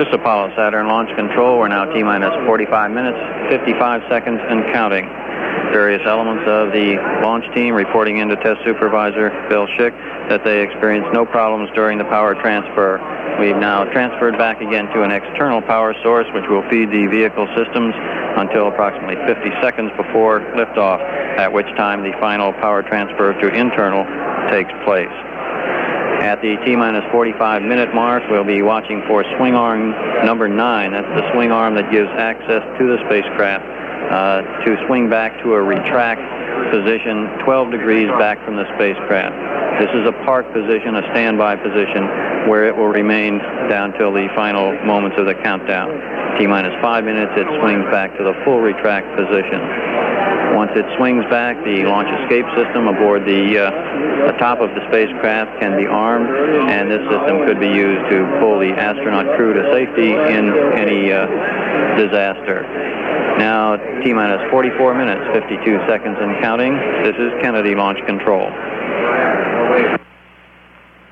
This is Apollo Saturn Launch Control. We're now T-minus 45 minutes, 55 seconds, and counting. Various elements of the launch team reporting into Test Supervisor Bill Schick that they experienced no problems during the power transfer. We've now transferred back again to an external power source, which will feed the vehicle systems until approximately 50 seconds before liftoff, at which time the final power transfer to internal takes place. At the T-minus 45-minute mark, we'll be watching for swing arm number 9. That's the swing arm that gives access to the spacecraft to swing back to a retract position 12 degrees back from the spacecraft. This is a park position, a standby position, where it will remain down till the final moments of the countdown. T-minus 5 minutes, it swings back to the full retract position. Once it swings back, the launch escape system aboard the top of the spacecraft can be armed, and this system could be used to pull the astronaut crew to safety in any disaster. Now, T-minus 44 minutes, 52 seconds and counting. This is Kennedy Launch Control.